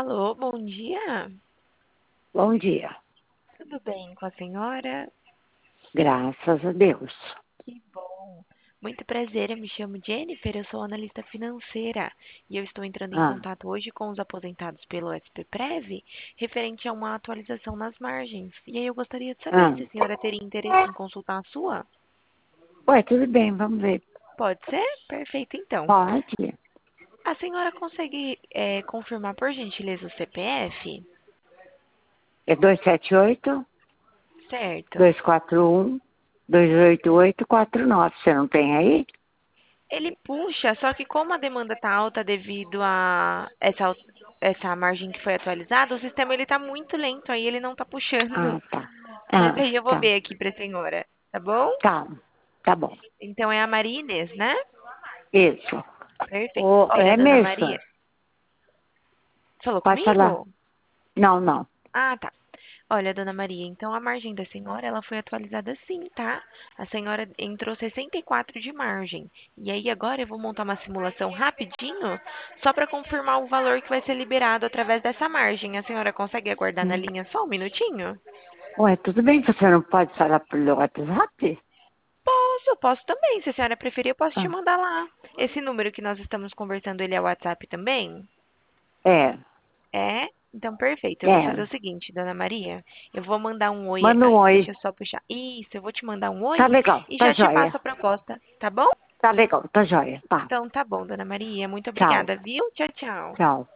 Alô, bom dia. Bom dia. Tudo bem com a senhora? Graças a Deus. Que bom. Muito prazer, eu me chamo Jennifer, eu sou analista financeira e eu estou entrando em Ah, contato hoje com os aposentados pelo SPPrev, referente a uma atualização nas margens. E aí eu gostaria de saber ah. se a senhora teria interesse em consultar a sua. Ué, tudo bem, vamos ver. Pode ser? Perfeito, então. Pode. A senhora consegue confirmar, por gentileza, o CPF? É 278 Certo. 241 28849. Você não tem aí? Ele puxa, só que como a demanda está alta devido a essa margem que foi atualizada, o sistema ele está muito lento, aí ele não está puxando. Ah, tá. Mas Ah, aí eu vou tá. ver aqui para a senhora, tá bom? Tá. Tá bom. Então é a Maria Inês, né? Isso. Perfeito. Oh, Olha, é dona mesmo? Maria, falou Pode falar. comigo? Não, não. Ah, tá. Olha, dona Maria, então a margem da senhora, ela foi atualizada sim, tá? A senhora entrou 64 de margem. E aí agora eu vou montar uma simulação rapidinho, só para confirmar o valor que vai ser liberado através dessa margem. A senhora consegue aguardar na Hum. linha só um minutinho? Ué, tudo bem. Você não pode falar pelo WhatsApp? Posso também. Se a senhora preferir, eu posso te Ah, mandar lá. Esse número que nós estamos conversando, ele é o WhatsApp também? é. É? Então, perfeito. Eu vou fazer É. o seguinte, dona Maria. Eu vou mandar um oi. Manda um Ai, oi. deixa eu só puxar. Isso, eu vou te mandar um Tá oi legal. e Tá já te joia. passo a proposta, tá bom? Tá legal. Tá joia. Tá. Então, tá bom, dona Maria. Muito Tchau. obrigada, viu? Tchau, tchau. Tchau.